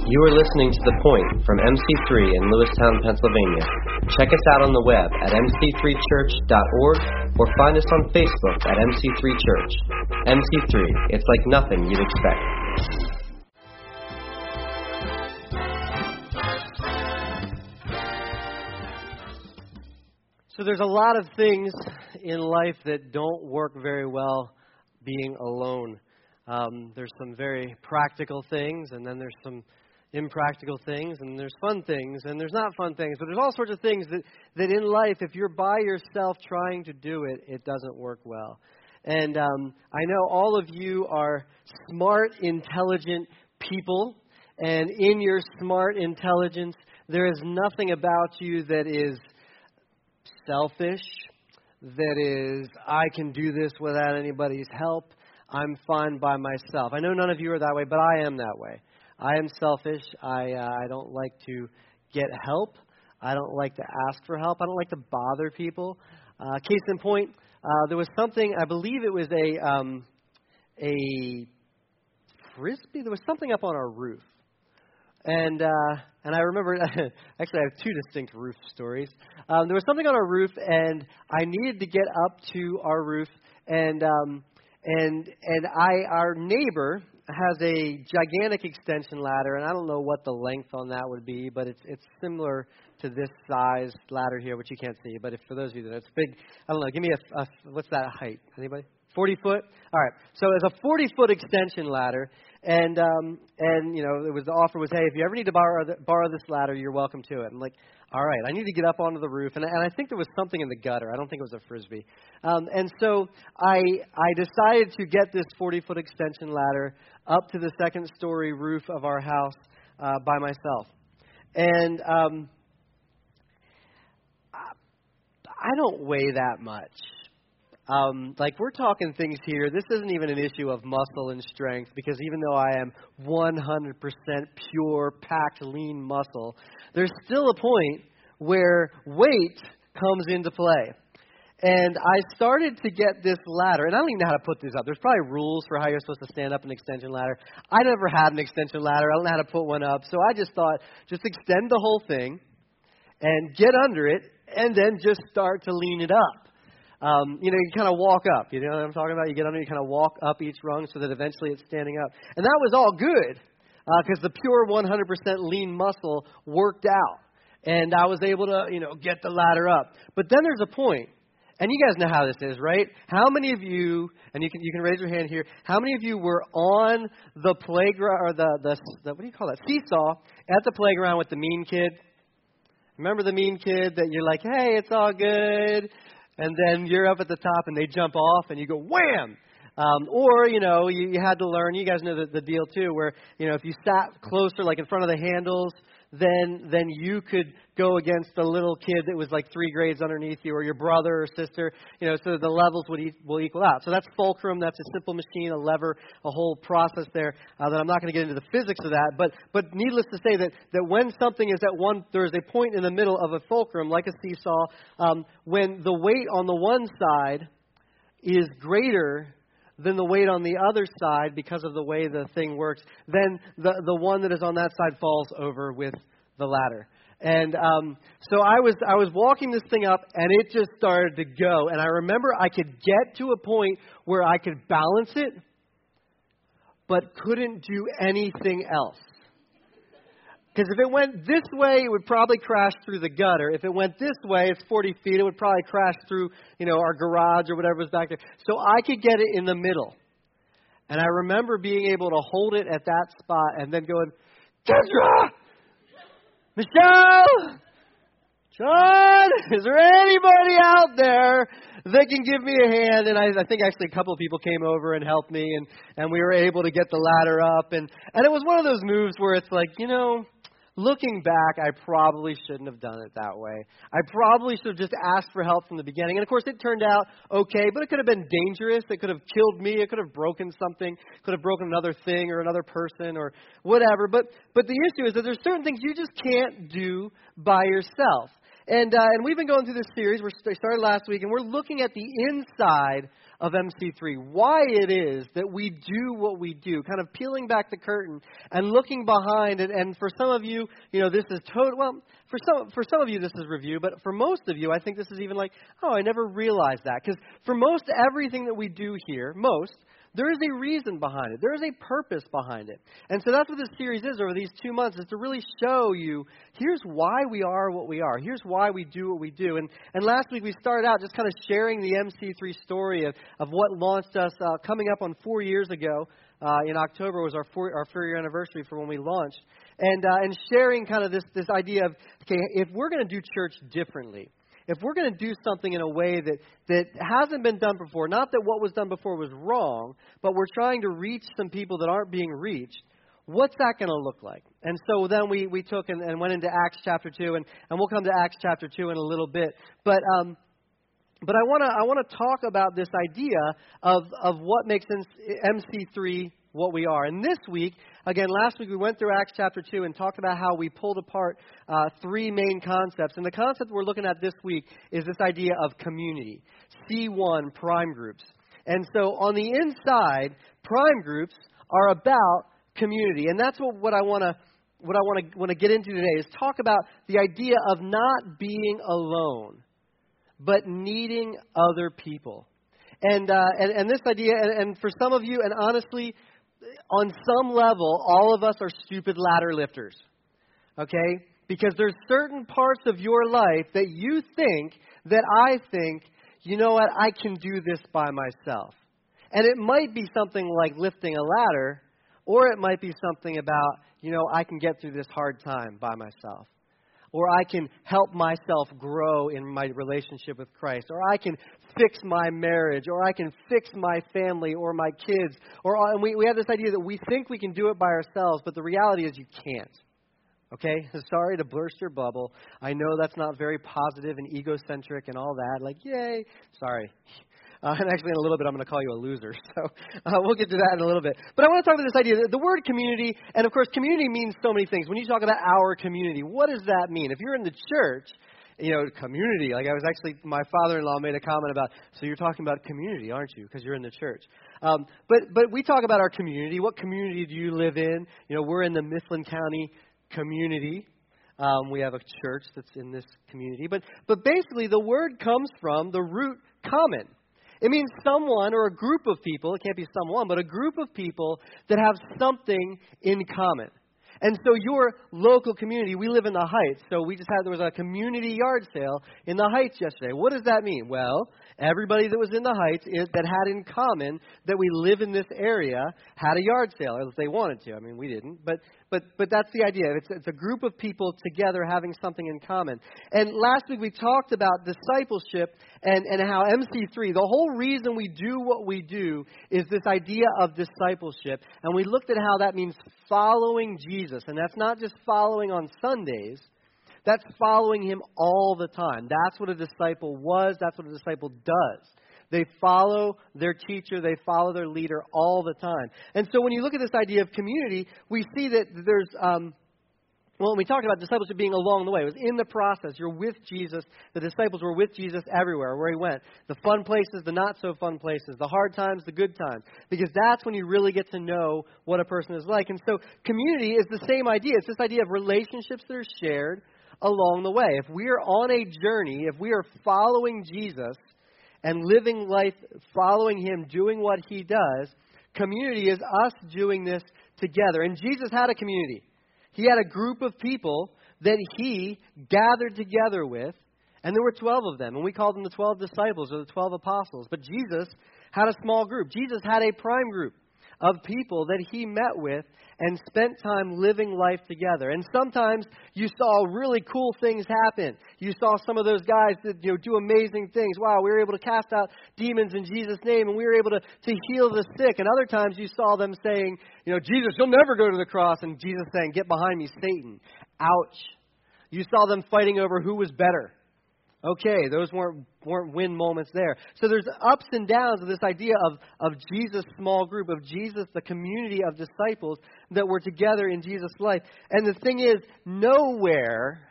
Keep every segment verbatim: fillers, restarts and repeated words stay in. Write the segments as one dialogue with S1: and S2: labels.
S1: You are listening to The Point from M C three in Lewistown, Pennsylvania. Check us out on the web at m c three church dot org or find us on Facebook at M C three Church. M C three, it's like nothing you'd expect.
S2: So there's a lot of things in life that don't work very well being alone. Um, there's some very practical things, and then there's some impractical things, and there's fun things, and there's not fun things. But there's all sorts of things that, that in life, if you're by yourself trying to do it, it doesn't work well. And um, I know all of you are smart, intelligent people, and in your smart intelligence, there is nothing about you that is selfish, that is, I can do this without anybody's help. I'm fine by myself. I know none of you are that way, but I am that way. I am selfish. I uh, I don't like to get help. I don't like to ask for help. I don't like to bother people. Uh, case in point, uh, there was something, I believe it was a um, a frisbee. There was something up on our roof. And uh, and I remember, actually I have two distinct roof stories. Um, there was something on our roof, and I needed to get up to our roof, and um, and and I our neighbor has a gigantic extension ladder, and I don't know what the length on that would be, but it's it's similar to this size ladder here, which you can't see. But if for those of you that know, it's big, I don't know. Give me a, a what's that height? Anybody? forty foot? All right. So it's a forty foot extension ladder. And, um, and you know, it was the offer was, hey, if you ever need to borrow the, borrow this ladder, you're welcome to it. I'm like, all right, I need to get up onto the roof. And, and I think there was something in the gutter. I don't think it was a frisbee. Um, and so I I decided to get this forty foot extension ladder up to the second story roof of our house uh, by myself. And um, I don't weigh that much. Um, like, we're talking things here. This isn't even an issue of muscle and strength, because even though I am one hundred percent pure, packed, lean muscle, there's still a point where weight comes into play. And I started to get this ladder, and I don't even know how to put this up. There's probably rules for how you're supposed to stand up an extension ladder. I never had an extension ladder. I don't know how to put one up. So I just thought, just extend the whole thing and get under it, and then just start to lean it up. Um, you know, you kind of walk up. You know what I'm talking about? You get under, you kind of walk up each rung so that eventually it's standing up. And that was all good because uh, the pure one hundred percent lean muscle worked out. And I was able to, you know, get the ladder up. But then there's a point, and you guys know how this is, right? How many of you, and you can you can raise your hand here, how many of you were on the playground, or the, the, the what do you call that, seesaw at the playground with the mean kid? Remember the mean kid that you're like, hey, it's all good. And then you're up at the top, and they jump off, and you go, wham! Um, or, you know, you, you had to learn, you guys know the, the deal, too, where, you know, if you sat closer, like in front of the handles, then then you could go against a little kid that was like three grades underneath you, or your brother or sister, you know, so the levels would e- will equal out. So that's fulcrum. That's a simple machine, a lever, a whole process there uh, that I'm not going to get into the physics of that. But but needless to say that, that when something is at one, there's a point in the middle of a fulcrum, like a seesaw, um, when the weight on the one side is greater than the weight on the other side because of the way the thing works, then the, the one that is on that side falls over with the ladder. And um, so I was I was walking this thing up, and it just started to go. And I remember I could get to a point where I could balance it, but couldn't do anything else. Because if it went this way, it would probably crash through the gutter. If it went this way, it's forty feet, it would probably crash through, you know, our garage or whatever was back there. So I could get it in the middle. And I remember being able to hold it at that spot and then going, Kendra! Michelle! John! Is there anybody out there that can give me a hand? And I, I think actually a couple of people came over and helped me, and, and we were able to get the ladder up. And, and it was one of those moves where it's like, you know, looking back, I probably shouldn't have done it that way. I probably should have just asked for help from the beginning. And, of course, it turned out okay, but it could have been dangerous. It could have killed me. It could have broken something. It could have broken another thing or another person or whatever. But but the issue is that there's certain things you just can't do by yourself. And uh, and we've been going through this series. We started last week, and we're looking at the inside of M C three, why it is that we do what we do, kind of peeling back the curtain and looking behind it. And for some of you, you know, this is total, well, for some, for some of you this is review, but for most of you, I think this is even like, oh, I never realized that. Because for most everything that we do here, most, there is a reason behind it. There is a purpose behind it. And so that's what this series is over these two months, is to really show you, here's why we are what we are. Here's why we do what we do. And and last week we started out just kind of sharing the M C three story of, of what launched us uh, coming up on four years ago. Uh, in October was our four, our four-year anniversary for when we launched. And, uh, and sharing kind of this, this idea of, okay, if we're going to do church differently, if we're going to do something in a way that, that hasn't been done before, not that what was done before was wrong, but we're trying to reach some people that aren't being reached, what's that going to look like? And so then we, we took and, and went into Acts chapter two, and, and we'll come to Acts chapter two in a little bit. But um, but I want to I want to talk about this idea of, of what makes M C three what we are. And this week, again, last week we went through Acts chapter two and talked about how we pulled apart uh, three main concepts. And the concept we're looking at this week is this idea of community, C one prime groups. And so on the inside, prime groups are about community. And that's what, what I want to what I want to want to get into today, is talk about the idea of not being alone, but needing other people. And uh, and, and this idea, and, and for some of you, and honestly, on some level, all of us are stupid ladder lifters, okay? Because there's certain parts of your life that you think, that I think, you know what, I can do this by myself. And it might be something like lifting a ladder, or it might be something about, you know, I can get through this hard time by myself. Or I can help myself grow in my relationship with Christ. Or I can fix my marriage. Or I can fix my family or my kids. Or and we, we have this idea that we think we can do it by ourselves, but the reality is you can't. Okay? Sorry to burst your bubble. I know that's not very positive and egocentric and all that. Like, yay. Sorry. Uh, and actually, in a little bit, I'm going to call you a loser. So uh, we'll get to that in a little bit. But I want to talk about this idea. The word community, and of course, community means so many things. When you talk about our community, what does that mean? If you're in the church, you know, community. Like I was actually, my father-in-law made a comment about, so you're talking about community, aren't you? Because you're in the church. Um, but but we talk about our community. What community do you live in? You know, we're in the Mifflin County community. Um, we have a church that's in this community. But but basically, the word comes from the root common. It means someone or a group of people, it can't be someone, but a group of people that have something in common. And so your local community, we live in the Heights, so we just had, there was a community yard sale in the Heights yesterday. What does that mean? Well, everybody that was in the Heights is, that had in common that we live in this area had a yard sale, if they wanted to. I mean, we didn't, but but but that's the idea. It's, it's a group of people together having something in common. And last week we talked about discipleship and, and how M C three, the whole reason we do what we do is this idea of discipleship. And we looked at how that means following Jesus. And that's not just following on Sundays. That's following him all the time. That's what a disciple was. That's what a disciple does. They follow their teacher. They follow their leader all the time. And so when you look at this idea of community, we see that there's, um, well, when we talked about discipleship being along the way, it was in the process. You're with Jesus. The disciples were with Jesus everywhere, where he went. The fun places, the not so fun places, the hard times, the good times. Because that's when you really get to know what a person is like. And so community is the same idea. It's this idea of relationships that are shared along the way. If we are on a journey, if we are following Jesus and living life following him, doing what he does, community is us doing this together. And Jesus had a community. He had a group of people that he gathered together with, and there were twelve of them, and we called them the twelve disciples or the twelve apostles. But Jesus had a small group. Jesus had a prime group of people that he met with and spent time living life together. And sometimes you saw really cool things happen. You saw some of those guys that, you know, do amazing things. Wow, we were able to cast out demons in Jesus' name, and we were able to, to heal the sick. And other times you saw them saying, you know, Jesus, you'll never go to the cross. And Jesus saying, get behind me, Satan. Ouch. You saw them fighting over who was better. Okay, those weren't weren't win moments there. So there's ups and downs of this idea of, of Jesus' small group, of Jesus, the community of disciples that were together in Jesus' life. And the thing is, nowhere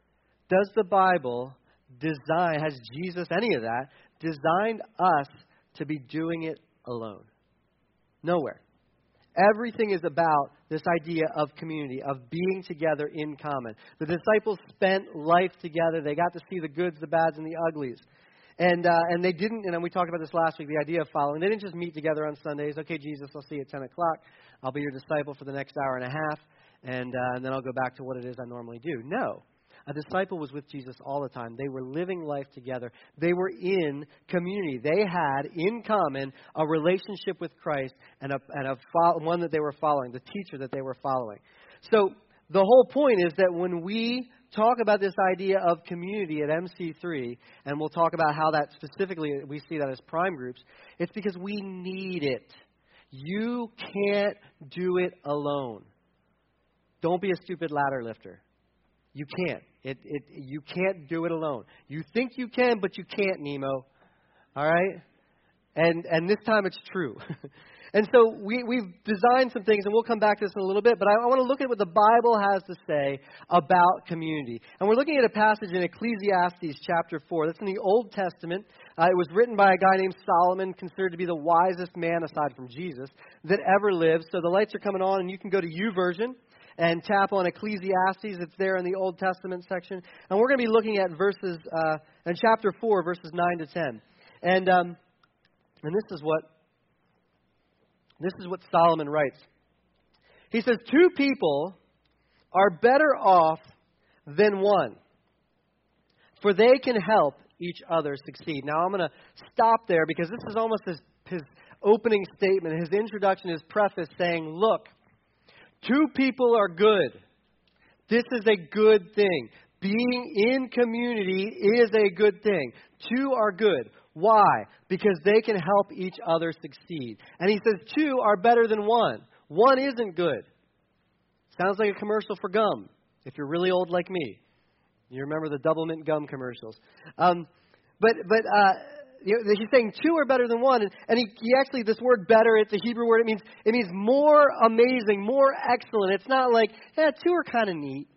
S2: does the Bible design, has Jesus, any of that, designed us to be doing it alone. Nowhere. Everything is about this idea of community, of being together in common. The disciples spent life together. They got to see the goods, the bads, and the uglies. And uh, and they didn't, and we talked about this last week, the idea of following. They didn't just meet together on Sundays. Okay, Jesus, I'll see you at ten o'clock. I'll be your disciple for the next hour and a half, and, uh, and then I'll go back to what it is I normally do. No. A disciple was with Jesus all the time. They were living life together. They were in community. They had in common a relationship with Christ and a, and a fo- one that they were following, the teacher that they were following. So the whole point is that when we talk about this idea of community at M C three, and we'll talk about how that specifically, we see that as prime groups, it's because we need it. You can't do it alone. Don't be a stupid ladder lifter. You can't. It, it, you can't do it alone. You think you can, but you can't, Nemo. All right? And and this time it's true. And so we, we've designed some things, and we'll come back to this in a little bit, but I, I want to look at what the Bible has to say about community. And we're looking at a passage in Ecclesiastes chapter four. That's in the Old Testament. Uh, it was written by a guy named Solomon, considered to be the wisest man, aside from Jesus, that ever lived. So the lights are coming on, and you can go to YouVersion and tap on Ecclesiastes. It's there in the Old Testament section. And we're going to be looking at verses, uh, in chapter four, verses nine to ten. And um, and this is what this is what Solomon writes. He says, two people are better off than one, for they can help each other succeed. Now, I'm going to stop there because this is almost his, his opening statement, his introduction, his preface saying, look, two people are good. This is a good thing. Being in community is a good thing. Two are good. Why? Because they can help each other succeed. And he says two are better than one. One isn't good. Sounds like a commercial for gum, if you're really old like me. You remember the double mint gum commercials. Um, but but uh, you know, he's saying two are better than one. And, and he, he actually, this word better, it's a Hebrew word. It means it means more amazing, more excellent. It's not like, yeah, two are kind of neat.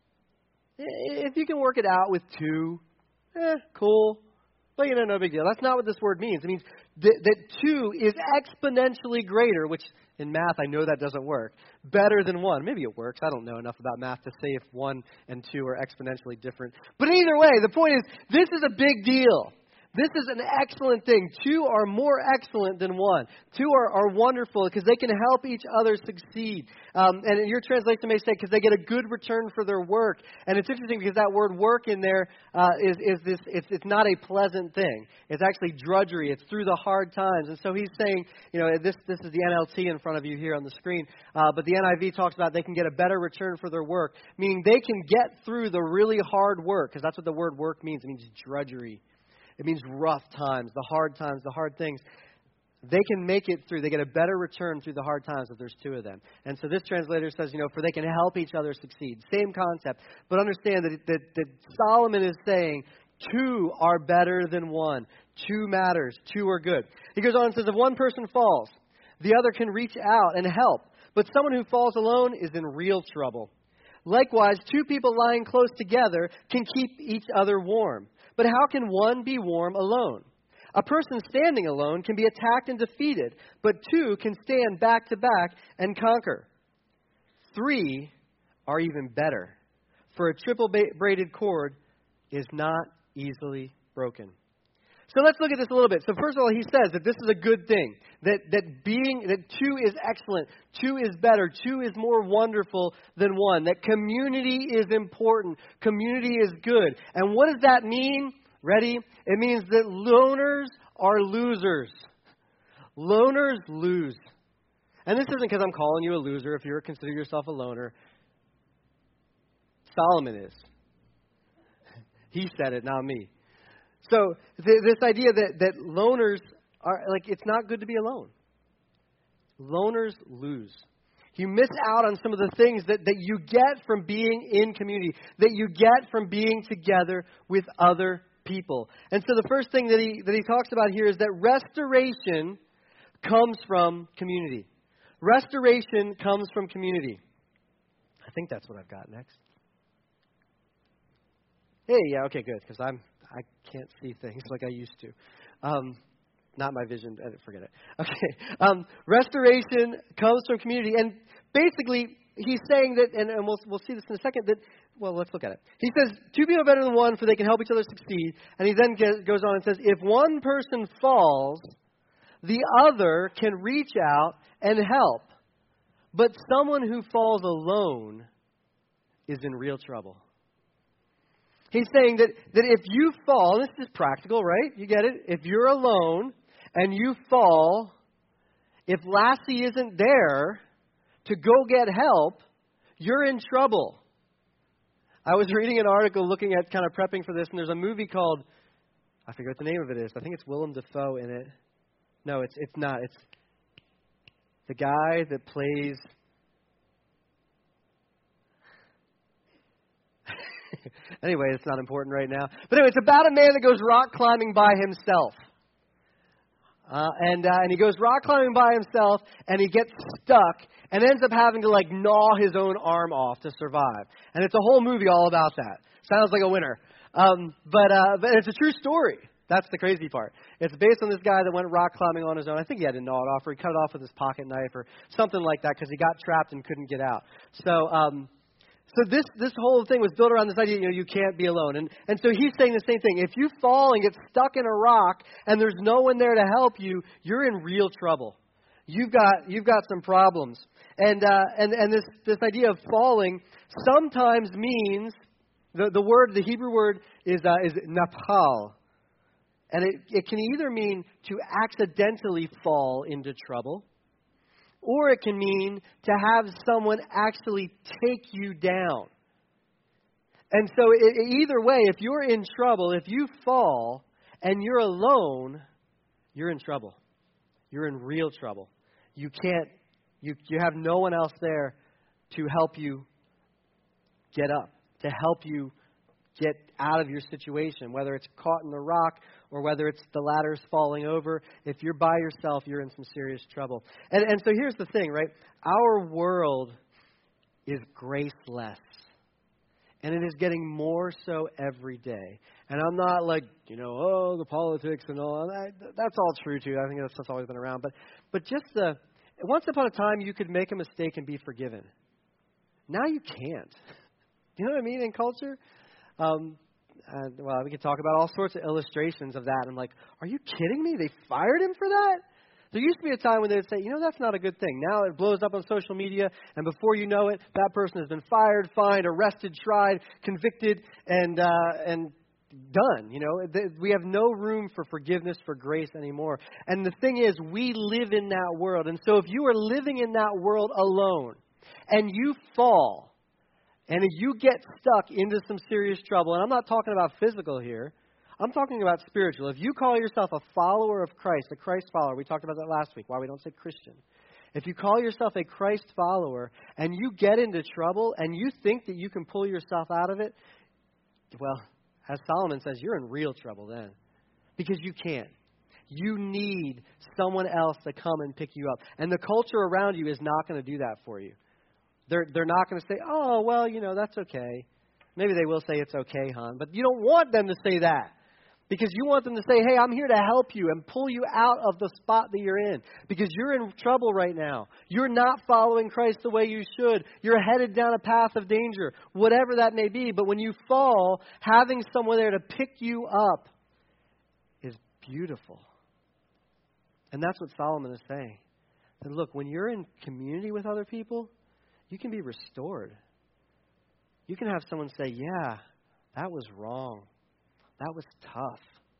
S2: If you can work it out with two, eh, cool. But, you know, no big deal. That's not what this word means. It means that, that two is exponentially greater, which in math I know that doesn't work, better than one. Maybe it works. I don't know enough about math to say if one and two are exponentially different. But either way, the point is, this is a big deal. This is an excellent thing. Two are more excellent than one. Two are, are wonderful because they can help each other succeed. Um, and your translation may say because they get a good return for their work. And it's interesting because that word work in there uh, is, is this. It's, it's not a pleasant thing. It's actually drudgery. It's through the hard times. And so he's saying, you know, this this is the N L T in front of you here on the screen. Uh, but the N I V talks about they can get a better return for their work, meaning they can get through the really hard work, because that's what the word work means. It means drudgery. It means rough times, the hard times, the hard things. They can make it through. They get a better return through the hard times if there's two of them. And so this translator says, you know, for they can help each other succeed. Same concept. But understand that, that, that Solomon is saying two are better than one. Two matters. Two are good. He goes on and says, if one person falls, the other can reach out and help. But someone who falls alone is in real trouble. Likewise, two people lying close together can keep each other warm. But how can one be warm alone? A person standing alone can be attacked and defeated, but two can stand back to back and conquer. Three are even better, for a triple braided cord is not easily broken. So let's look at this a little bit. So first of all, he says that this is a good thing, that that being that two is excellent, two is better, two is more wonderful than one, that community is important, community is good. And what does that mean? Ready? It means that loners are losers. Loners lose. And this isn't because I'm calling you a loser if you consider yourself a loner. Solomon is. He said it, not me. So th- this idea that, that loners are, like, it's not good to be alone. Loners lose. You miss out on some of the things that, that you get from being in community, that you get from being together with other people. And so the first thing that he that he talks about here is that restoration comes from community. Restoration comes from community. I think that's what I've got next. Hey, yeah, okay, good, because I'm I can't see things like I used to. Um, not my vision. Forget it. Okay. Um, restoration comes from community. And basically, he's saying that, and, and we'll, we'll see this in a second, that, well, let's look at it. He says, two people are better than one, for they can help each other succeed. And he then get, goes on and says, if one person falls, the other can reach out and help. But someone who falls alone is in real trouble. He's saying that, that if you fall, this is practical, right? You get it? If you're alone and you fall, if Lassie isn't there to go get help, you're in trouble. I was reading an article looking at kind of prepping for this, and there's a movie called, I forget what the name of it is. I think it's Willem Dafoe in it. No, it's it's not. It's the guy that plays... Anyway, it's not important right now. But anyway, it's about a man that goes rock climbing by himself. Uh, and uh, and he goes rock climbing by himself, and he gets stuck, and ends up having to, like, gnaw his own arm off to survive. And it's a whole movie all about that. Sounds like a winner. Um, but uh, but it's a true story. That's the crazy part. It's based on this guy that went rock climbing on his own. I think he had to gnaw it off, or he cut it off with his pocket knife, or something like that, because he got trapped and couldn't get out. So... Um, So this, this whole thing was built around this idea, you know, you can't be alone. And and so he's saying the same thing. If you fall and get stuck in a rock and there's no one there to help you, you're in real trouble. You've got you've got some problems. And uh, and and this this idea of falling sometimes means the the word the Hebrew word is uh, is napal, and it it can either mean to accidentally fall into trouble, or it can mean to have someone actually take you down. And so it, either way, if you're in trouble, if you fall and you're alone, you're in trouble. You're in real trouble. You can't, you, you have no one else there to help you get up, to help you get out of your situation, whether it's caught in the rock or whether it's the ladder's falling over. If you're by yourself, you're in some serious trouble. And and so here's the thing, right? Our world is graceless. And it is getting more so every day. And I'm not like, you know, oh, the politics and all that. That's all true, too. I think that's stuff's always been around. But but just the, once upon a time, you could make a mistake and be forgiven. Now you can't. You know what I mean in culture? Um, and, well, we could talk about all sorts of illustrations of that. I'm like, are you kidding me? They fired him for that? There used to be a time when they would say, you know, that's not a good thing. Now it blows up on social media, and before you know it, that person has been fired, fined, arrested, tried, convicted, and uh, and done. You know, we have no room for forgiveness, for grace anymore. And the thing is, we live in that world. And so if you are living in that world alone, and you fall, and you get stuck into some serious trouble, and I'm not talking about physical here, I'm talking about spiritual. If you call yourself a follower of Christ, a Christ follower, we talked about that last week, why we don't say Christian. If you call yourself a Christ follower, and you get into trouble, and you think that you can pull yourself out of it, well, as Solomon says, you're in real trouble then. Because you can't. You need someone else to come and pick you up. And the culture around you is not going to do that for you. They're they're not going to say, oh, well, you know, that's okay. Maybe they will say it's okay, hon. But you don't want them to say that. Because you want them to say, hey, I'm here to help you and pull you out of the spot that you're in. Because you're in trouble right now. You're not following Christ the way you should. You're headed down a path of danger, whatever that may be. But when you fall, having someone there to pick you up is beautiful. And that's what Solomon is saying. And look, when you're in community with other people, you can be restored. You can have someone say, yeah, that was wrong. That was tough.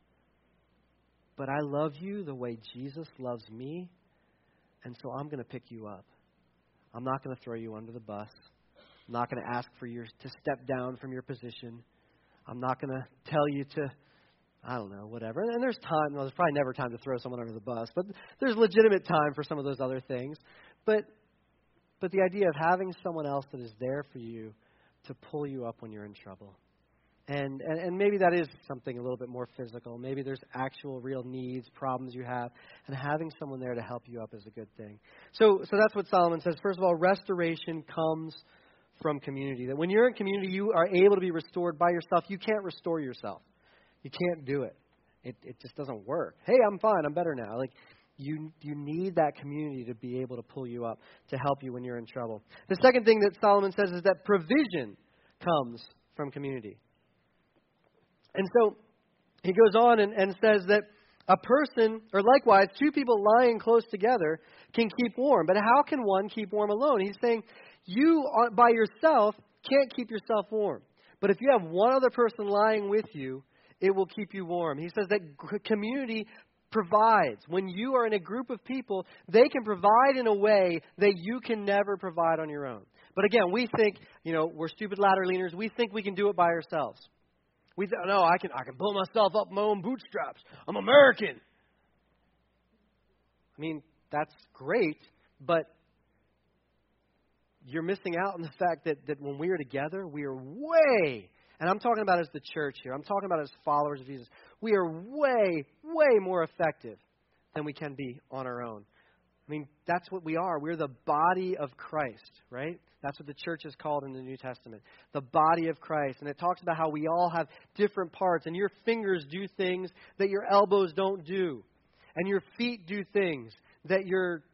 S2: But I love you the way Jesus loves me, and so I'm going to pick you up. I'm not going to throw you under the bus. I'm not going to ask for you to step down from your position. I'm not going to tell you to, I don't know, whatever. And there's time. Well, there's probably never time to throw someone under the bus, but there's legitimate time for some of those other things. But But the idea of having someone else that is there for you to pull you up when you're in trouble. And, and and maybe that is something a little bit more physical. Maybe there's actual real needs, problems you have. And having someone there to help you up is a good thing. So so that's what Solomon says. First of all, restoration comes from community. That when you're in community, you are able to be restored by yourself. You can't restore yourself. You can't do it. it, it just doesn't work. Hey, I'm fine. I'm better now. Like, you you need that community to be able to pull you up, to help you when you're in trouble. The second thing that Solomon says is that provision comes from community. And so he goes on and, and says that a person, or likewise, two people lying close together can keep warm. But how can one keep warm alone? He's saying you by yourself can't keep yourself warm. But if you have one other person lying with you, it will keep you warm. He says that community provides. When you are in a group of people, they can provide in a way that you can never provide on your own. But again, we think, you know, we're stupid ladder leaners. We think we can do it by ourselves. We th- no, I can I can pull myself up my own bootstraps. I'm American. I mean, that's great, but you're missing out on the fact that, that when we are together, we are way, and I'm talking about as the church here, I'm talking about as followers of Jesus, we are way, way more effective than we can be on our own. I mean, that's what we are. We're the body of Christ, right? That's what the church is called in the New Testament. The body of Christ. And it talks about how we all have different parts. And your fingers do things that your elbows don't do. And your feet do things that your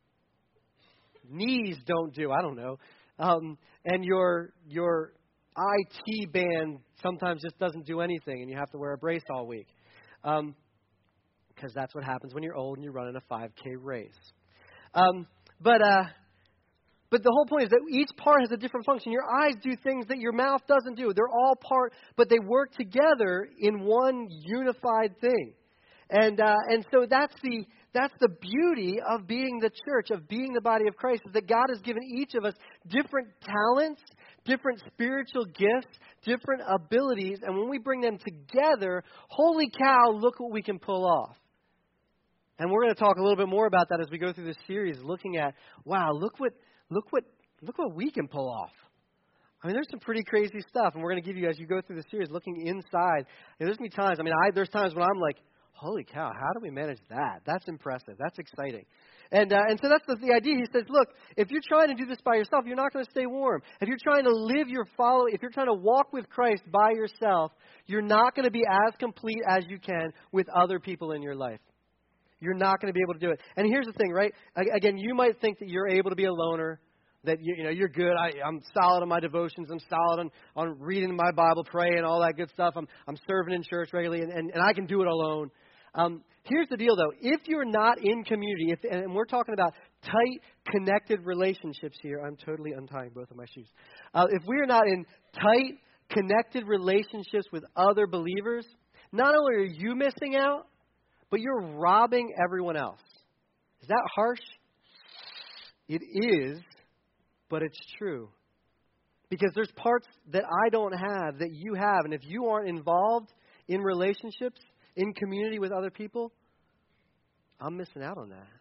S2: knees don't do. I don't know. Um, and your your I T band sometimes just doesn't do anything, and you have to wear a brace all week. Um, because that's what happens when you're old and you're running a five K race. Um, but uh, but the whole point is that each part has a different function. Your eyes do things that your mouth doesn't do. They're all part, but they work together in one unified thing. And uh, and so that's the that's the beauty of being the church, of being the body of Christ, is that God has given each of us different talents, different spiritual gifts, different abilities, and when we bring them together, holy cow, look what we can pull off. And we're going to talk a little bit more about that as we go through this series, looking at, wow, look what look what look what we can pull off. I mean, there's some pretty crazy stuff, and we're going to give you, as you go through the series, looking inside. And there's going to be times, I mean, I, there's times when I'm like, holy cow, how do we manage that? That's impressive. That's exciting. And uh, and so that's the, the idea. He says, look, if you're trying to do this by yourself, you're not going to stay warm. If you're trying to live your follow, if you're trying to walk with Christ by yourself, you're not going to be as complete as you can with other people in your life. You're not going to be able to do it. And here's the thing, right? Again, you might think that you're able to be a loner, that you, you know you're good. I, I'm solid on my devotions. I'm solid on, on reading my Bible, praying, all that good stuff. I'm I'm serving in church regularly, and, and, and I can do it alone. Um, here's the deal, though. If you're not in community, if, and we're talking about tight, connected relationships here. I'm totally untying both of my shoes. Uh, if we are not in tight, connected relationships with other believers, not only are you missing out, but you're robbing everyone else. Is that harsh? It is, but it's true. Because there's parts that I don't have that you have. And if you aren't involved in relationships, in community with other people, I'm missing out on that.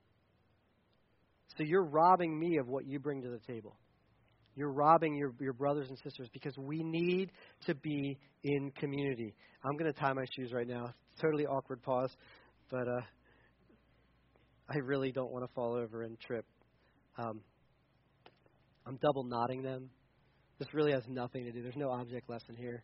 S2: So you're robbing me of what you bring to the table. You're robbing your, your brothers and sisters, because we need to be in community. I'm going to tie my shoes right now. Totally awkward pause, but uh, I really don't want to fall over and trip. Um, I'm double knotting them. This really has nothing to do. There's no object lesson here.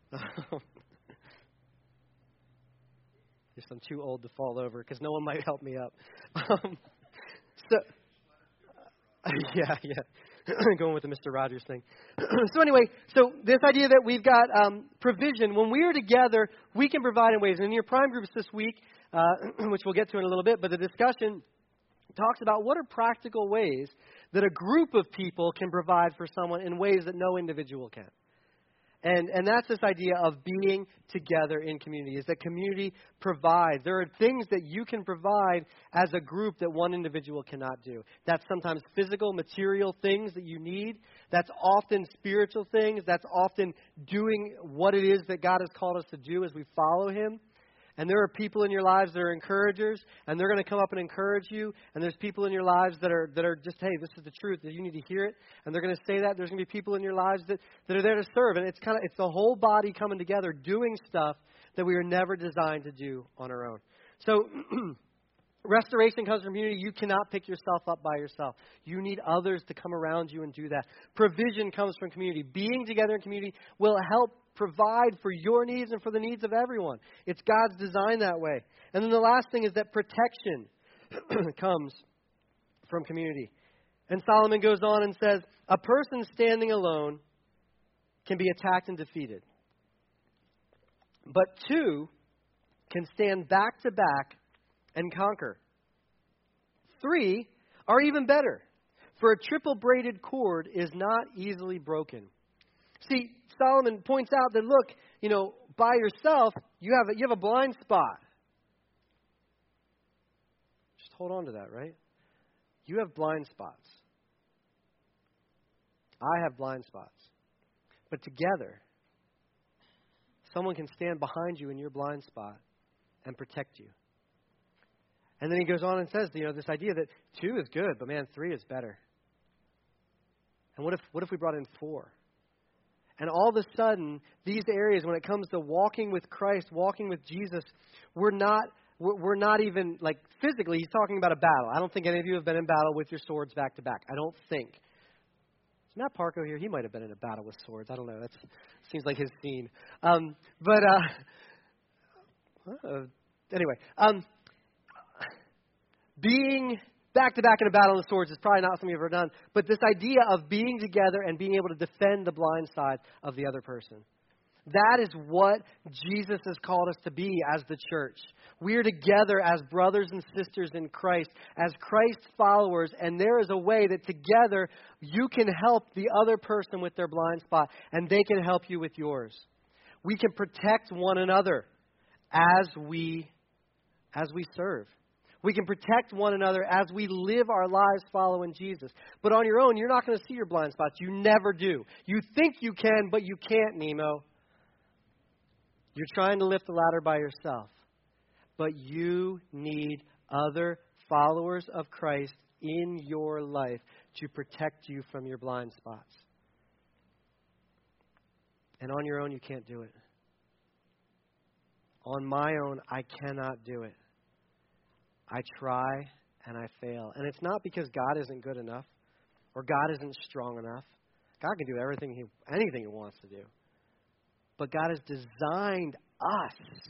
S2: Just I'm too old to fall over because no one might help me up. Um, so, uh, yeah, yeah. Going with the Mister Rogers thing. So anyway, so this idea that we've got um, provision, when we are together, we can provide in ways. And in your prime groups this week, uh, which we'll get to in a little bit, but the discussion talks about what are practical ways that a group of people can provide for someone in ways that no individual can. And and that's this idea of being together in community, is that community provides. There are things that you can provide as a group that one individual cannot do. That's sometimes physical, material things that you need. That's often spiritual things. That's often doing what it is that God has called us to do as we follow Him. And there are people in your lives that are encouragers, and they're going to come up and encourage you. And there's people in your lives that are that are just, hey, this is the truth, that you need to hear it. And they're going to say that. There's going to be people in your lives that, that are there to serve. And it's kind of it's the whole body coming together, doing stuff that we were never designed to do on our own. So restoration comes from community. You cannot pick yourself up by yourself. You need others to come around you and do that. Provision comes from community. Being together in community will help provide for your needs and for the needs of everyone. It's God's design that way. And then the last thing is that protection comes from community. And Solomon goes on and says, a person standing alone can be attacked and defeated. But two can stand back to back and conquer. Three are even better, for a triple braided cord is not easily broken. See, Solomon points out that, look, you know, by yourself, you have a, you have a blind spot. Just hold on to that, right? You have blind spots. I have blind spots. But together, someone can stand behind you in your blind spot and protect you. And then he goes on and says, you know, this idea that two is good, but man, three is better. And what if what if we brought in four? And all of a sudden, these areas, when it comes to walking with Christ, walking with Jesus, we're not we're, we're not even, like, physically, he's talking about a battle. I don't think any of you have been in battle with your swords back to back. I don't think. Is Matt Parko here? He might have been in a battle with swords. I don't know. That seems like his scene. Um, but, uh, uh, anyway, um, being back-to-back in a battle with swords is probably not something you've ever done. But this idea of being together and being able to defend the blind side of the other person. That is what Jesus has called us to be as the church. We are together as brothers and sisters in Christ, as Christ followers, and there is a way that together you can help the other person with their blind spot, and they can help you with yours. We can protect one another as we as we serve. We can protect one another as we live our lives following Jesus. But on your own, you're not going to see your blind spots. You never do. You think you can, but you can't, Nemo. You're trying to lift the ladder by yourself. But you need other followers of Christ in your life to protect you from your blind spots. And on your own, you can't do it. On my own, I cannot do it. I try and I fail. And it's not because God isn't good enough or God isn't strong enough. God can do everything, he, anything He wants to do. But God has designed us,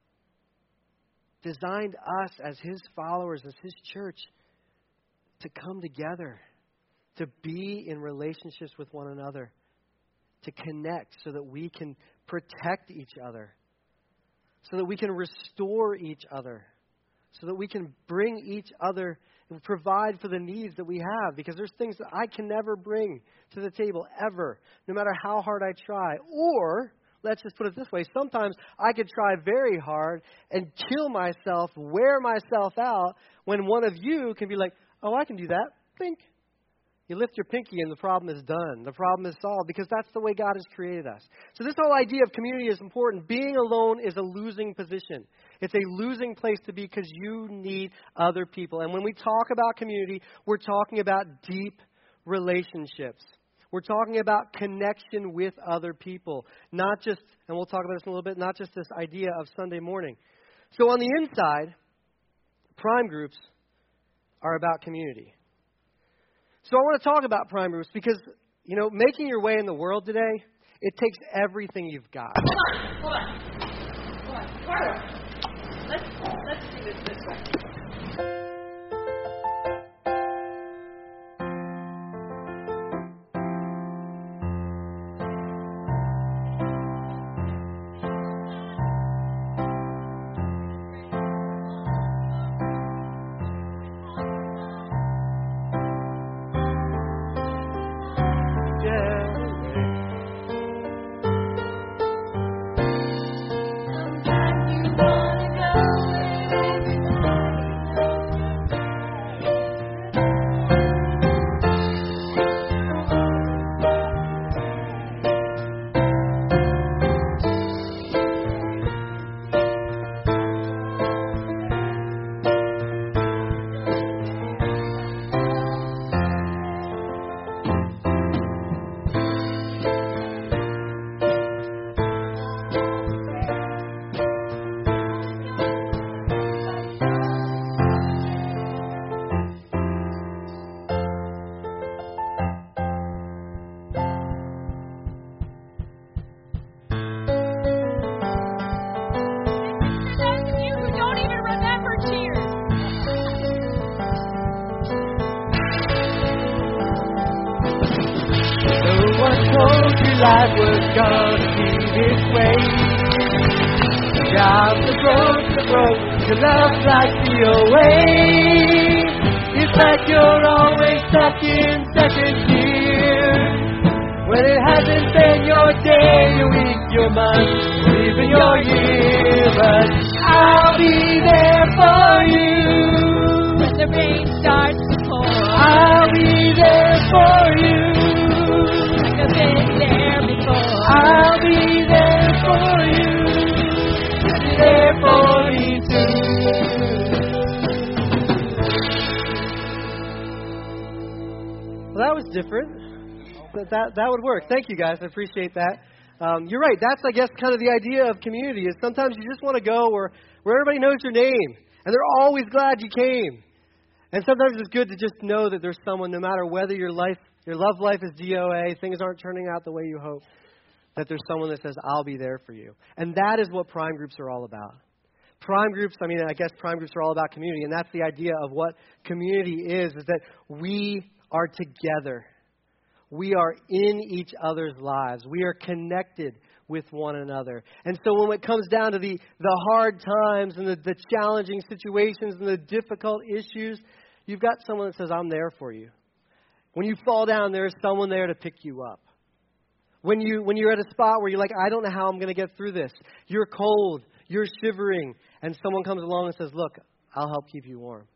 S2: designed us as His followers, as His church, to come together, to be in relationships with one another, to connect so that we can protect each other, so that we can restore each other, so that we can bring each other and provide for the needs that we have. Because there's things that I can never bring to the table, ever, no matter how hard I try. Or, let's just put it this way, sometimes I could try very hard and kill myself, wear myself out, when one of you can be like, oh, I can do that. Think. You lift your pinky and the problem is done. The problem is solved, because that's the way God has created us. So this whole idea of community is important. Being alone is a losing position. It's a losing place to be because you need other people. And when we talk about community, we're talking about deep relationships. We're talking about connection with other people. Not just, and we'll talk about this in a little bit, not just this idea of Sunday morning. So on the inside, prime groups are about community. So I want to talk about prime groups because, you know, making your way in the world today, it takes everything you've got.
S3: Hold on, hold on, hold on. Carter, let's, let's do this this way.
S4: Sometimes you wanna go where everybody
S2: life was gonna be this way. Jobs are broke, the broke, your love's like the away. It's like you're always stuck in second gear. When it hasn't been your day, your week, your month, or even your year. But I'll be there for you.
S3: When the rain starts to pour,
S2: I'll be there for you.
S3: like I've been there before.
S2: I'll be there for you. You'll be there for me too. Well, that was different. But that that would work. Thank you, guys. I appreciate that. Um, you're right. That's, I guess, kind of the idea of community is sometimes you just want to go where, where everybody knows your name. And they're always glad you came. And sometimes it's good to just know that there's someone, no matter whether your life, your love life is D O A, things aren't turning out the way you hope, that there's someone that says, I'll be there for you. And that is what prime groups are all about. Prime groups, I mean, I guess prime groups are all about community. And that's the idea of what community is, is that we are together. We are in each other's lives. We are connected with one another. And so when it comes down to the, the hard times and the, the challenging situations and the difficult issues, you've got someone that says, I'm there for you. When you fall down, there's someone there to pick you up. When, you, when you're at a spot where you're like, I don't know how I'm going to get through this. You're cold. You're shivering. And someone comes along and says, look, I'll help keep you warm.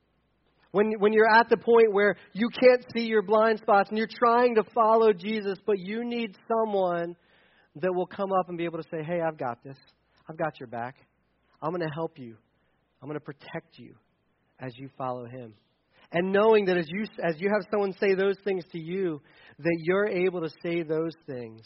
S2: When, when you're at the point where you can't see your blind spots and you're trying to follow Jesus, but you need someone that will come up and be able to say, hey, I've got this. I've got your back. I'm going to help you. I'm going to protect you as you follow him. And knowing that as you as you have someone say those things to you, that you're able to say those things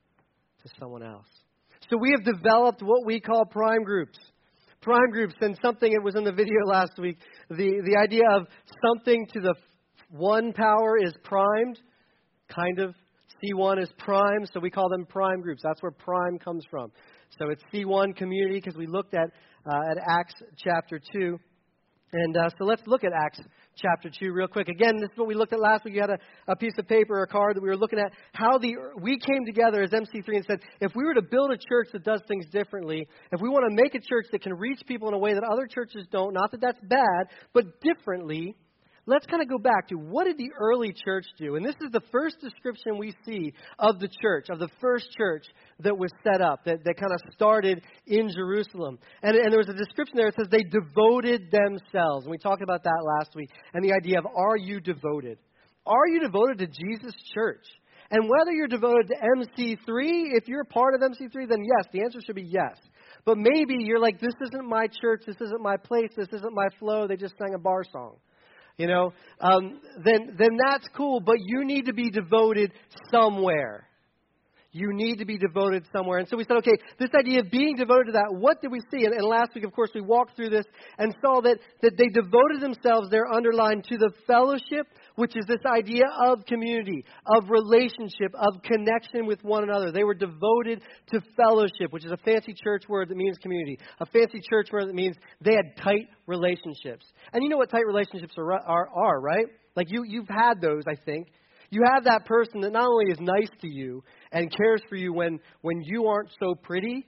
S2: to someone else. So we have developed what we call prime groups. Prime groups, and something that was in the video last week, the, the idea of something to the one power is primed, kind of. C one is prime, so we call them prime groups. That's where prime comes from. So it's C one community because we looked at uh, at Acts chapter two. And uh, so let's look at Acts chapter two real quick. Again, this is what we looked at last week. You had a, a piece of paper or a card that we were looking at. How the we came together as M C three and said, if we were to build a church that does things differently, if we want to make a church that can reach people in a way that other churches don't, not that that's bad, but differently, let's kind of go back to what did the early church do? And this is the first description we see of the church, of the first church that was set up, that, that kind of started in Jerusalem. And, and there was a description there that says they devoted themselves. And we talked about that last week. And the idea of, are you devoted? Are you devoted to Jesus' church? And whether you're devoted to M C three, if you're a part of M C three, then yes, the answer should be yes. But maybe you're like, this isn't my church, this isn't my place, this isn't my flow, they just sang a bar song. You know, um, then then that's cool, but you need to be devoted somewhere. You need to be devoted somewhere. And so we said, okay, this idea of being devoted to that, what did we see? And, and last week, of course, we walked through this and saw that, that they devoted themselves, they're underlined, to the fellowship, which is this idea of community, of relationship, of connection with one another. They were devoted to fellowship, which is a fancy church word that means community. A fancy church word that means they had tight relationships. And you know what tight relationships are, are, are right? Like you, you've had those, I think. You have that person that not only is nice to you and cares for you when, when you aren't so pretty,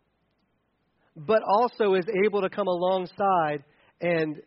S2: but also is able to come alongside and,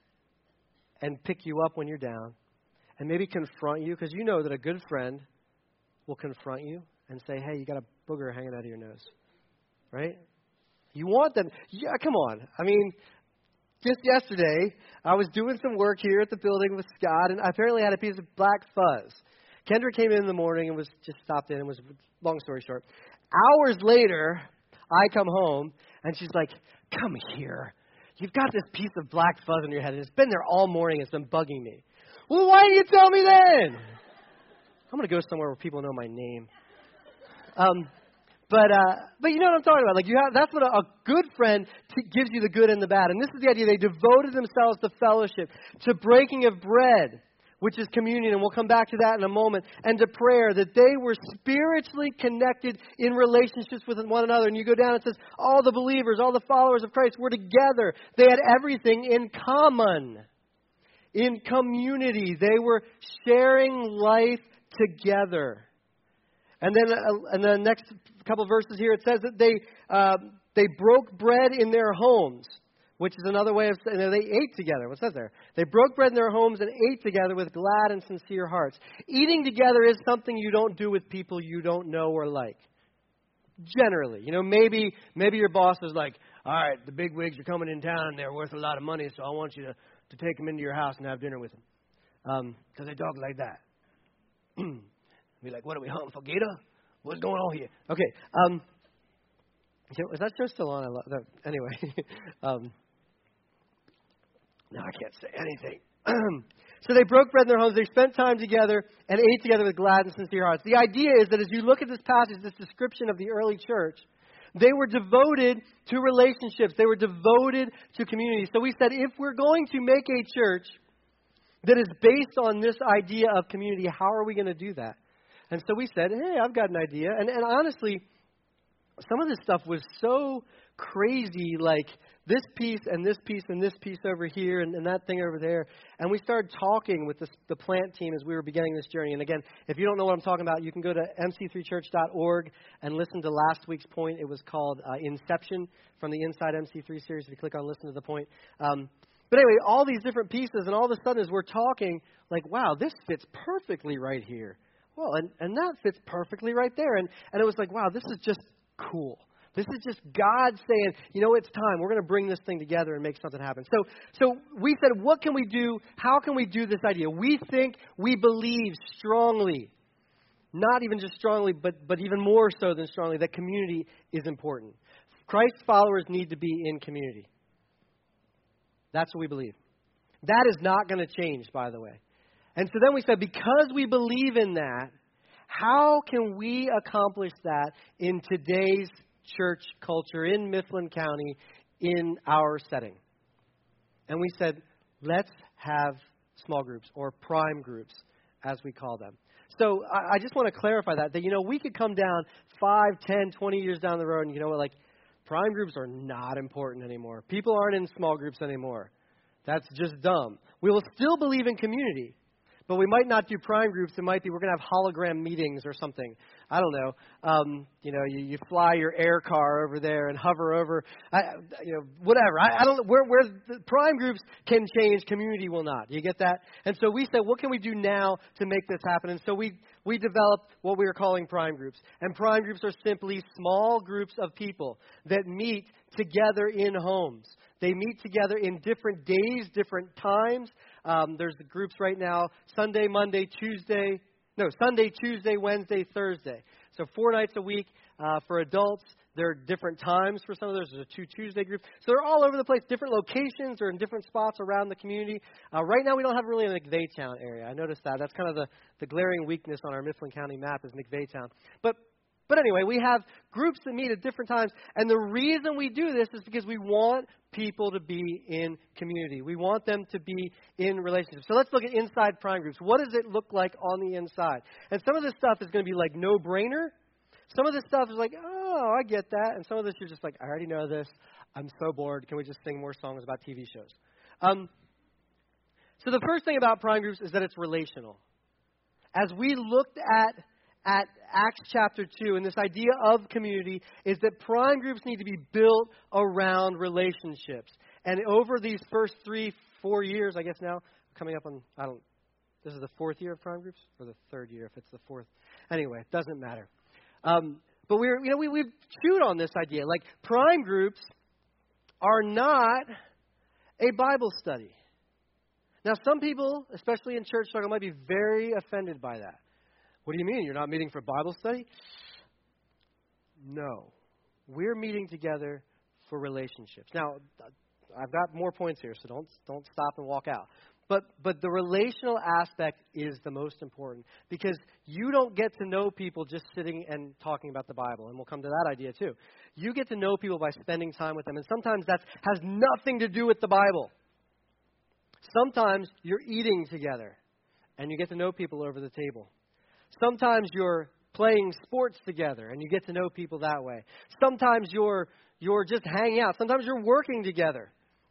S2: and pick you up when you're down and maybe confront you, because you know that a good friend will confront you and say, hey, you got a booger hanging out of your nose, right? You want them. Yeah, come on. I mean, just yesterday, I was doing some work here at the building with Scott, and I apparently had a piece of black fuzz. Kendra came in in the morning and was just stopped in and was, long story short. Hours later, I come home, and she's like, come here. You've got this piece of black fuzz in your head, and it's been there all morning. It's been bugging me. Well, why didn't you tell me then? I'm going to go somewhere where people know my name. Um, but uh, but you know what I'm talking about. Like you have, that's what a, a good friend t- gives you, the good and the bad. And this is the idea. They devoted themselves to fellowship, to breaking of bread, which is communion, and we'll come back to that in a moment, and to prayer, that they were spiritually connected in relationships with one another. And you go down and it says, all the believers, all the followers of Christ were together. They had everything in common, in community. They were sharing life together. And then, uh, and the next couple verses here, it says that they uh, they broke bread in their homes, which is another way of saying they ate together. What says there? They broke bread in their homes and ate together with glad and sincere hearts. Eating together is something you don't do with people you don't know or like. Generally, you know, maybe maybe your boss is like, all right, the big wigs are coming in town and they're worth a lot of money, so I want you to, to take them into your house and have dinner with them. Because um, they talk like that. Be like, what are we hunting for, Gator? What's going on here? Okay. Um, is that show still on? I love that. Anyway. um, no, I can't say anything. So they broke bread in their homes. They spent time together and ate together with glad and sincere hearts. The idea is that as you look at this passage, this description of the early church, they were devoted to relationships. They were devoted to community. So we said, if we're going to make a church that is based on this idea of community, how are we going to do that? And so we said, hey, I've got an idea. And, and honestly, some of this stuff was so crazy, like this piece and this piece and this piece over here and, and that thing over there. And we started talking with this, the plant team as we were beginning this journey. And again, if you don't know what I'm talking about, you can go to M C three church dot org and listen to last week's point. It was called uh, Inception from the Inside M C three series. If you click on Listen to the Point. Um, but anyway, all these different pieces, and all of a sudden as we're talking, like, wow, this fits perfectly right here. Well, and, and that fits perfectly right there. And, and it was like, wow, this is just cool. This is just God saying, you know, it's time. We're going to bring this thing together and make something happen. So so we said, what can we do? How can we do this idea? We think, we believe strongly, not even just strongly, but, but even more so than strongly, that community is important. Christ's followers need to be in community. That's what we believe. That is not going to change, by the way. And so then we said, because we believe in that, how can we accomplish that in today's church culture in Mifflin County in our setting? And we said, let's have small groups or prime groups, as we call them. So I, I just want to clarify that, that, you know, we could come down five, ten, twenty years down the road and, you know what, like, prime groups are not important anymore. People aren't in small groups anymore. That's just dumb. We will still believe in community. But we might not do prime groups. It might be we're going to have hologram meetings or something. I don't know. Um, you know, you, you fly your air car over there and hover over, I, you know, whatever. I, I don't know. Where, where the prime groups can change, community will not. You get that? And so we said, what can we do now to make this happen? And so we, we developed what we are calling prime groups. And prime groups are simply small groups of people that meet together in homes. They meet together in different days, different times. Um, there's the groups right now, Sunday, Monday, Tuesday. No, Sunday, Tuesday, Wednesday, Thursday. So four nights a week uh, for adults. There are different times for some of those. There's a two Tuesday group. So they're all over the place, different locations or in different spots around the community. Uh, right now we don't have really a McVeigh-town area. I noticed that. That's kind of the, the glaring weakness on our Mifflin County map is McVeigh-town. But But anyway, we have groups that meet at different times. And the reason we do this is because we want people to be in community. We want them to be in relationships. So let's look at inside prime groups. What does it look like on the inside? And some of this stuff is going to be like no-brainer. Some of this stuff is like, oh, I get that. And some of this you're just like, I already know this. I'm so bored. Can we just sing more songs about T V shows? Um, so the first thing about prime groups is that it's relational. As we looked at At Acts chapter two, and this idea of community is that prime groups need to be built around relationships. And over these first three, four years, I guess now, coming up on, I don't, this is the fourth year of prime groups? Or the third year, if it's the fourth. Anyway, it doesn't matter. Um, but we're, you know, we, we've chewed on this idea. Like, prime groups are not a Bible study. Now, some people, especially in church circle, might be very offended by that. What do you mean? You're not meeting for Bible study? No. We're meeting together for relationships. Now, I've got more points here, so don't don't stop and walk out. But but the relational aspect is the most important because you don't get to know people just sitting and talking about the Bible, and we'll come to that idea too. You get to know people by spending time with them, and sometimes that has nothing to do with the Bible. Sometimes you're eating together, and you get to know people over the table. Sometimes you're playing sports together, and you get to know people that way. Sometimes you're you're just hanging out. Sometimes you're working together,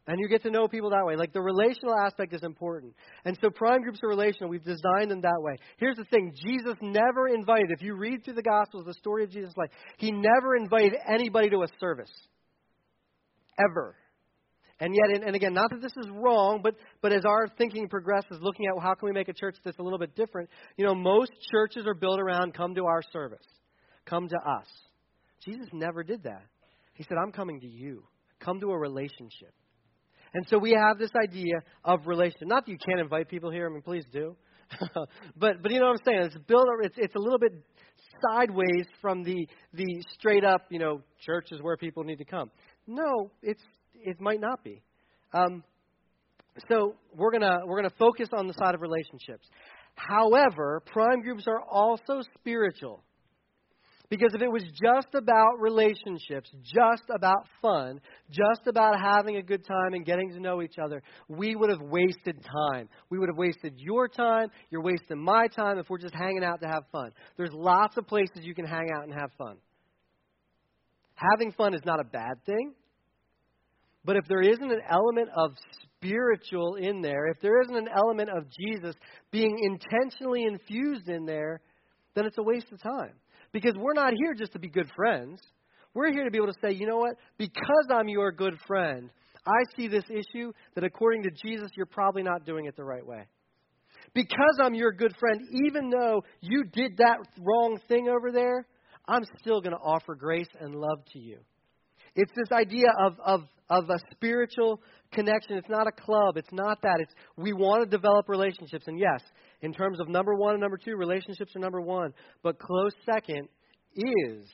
S2: And you get to know people that way. Like, the relational aspect is important. And so prime groups are relational. We've designed them that way. Here's the thing. Jesus never invited, if you read through the Gospels, the story of Jesus' life, he never invited anybody to a service. Ever. And yet, and, and again, not that this is wrong, but, but as our thinking progresses, looking at how can we make a church that's a little bit different, you know, most churches are built around come to our service. Come to us. Jesus never did that. He said, I'm coming to you. Come to a relationship. And so we have this idea of relationship. Not that you can't invite people here. I mean, please do. but but you know what I'm saying? It's built. It's it's a little bit sideways from the the straight up. You know, church is where people need to come. No, it's it might not be. Um, so we're gonna we're gonna focus on the side of relationships. However, prime groups are also spiritual. Because if it was just about relationships, just about fun, just about having a good time and getting to know each other, we would have wasted time. We would have wasted your time. You're wasting my time if we're just hanging out to have fun. There's lots of places you can hang out and have fun. Having fun is not a bad thing. But if there isn't an element of spiritual in there, if there isn't an element of Jesus being intentionally infused in there, then it's a waste of time. Because we're not here just to be good friends. We're here to be able to say, you know what? Because I'm your good friend, I see this issue that according to Jesus, you're probably not doing it the right way. Because I'm your good friend, even though you did that wrong thing over there, I'm still going to offer grace and love to you. It's this idea of, of, of a spiritual connection. It's not a club. It's not that. It's we want to develop relationships. And yes, in terms of number one and number two, relationships are number one. But close second is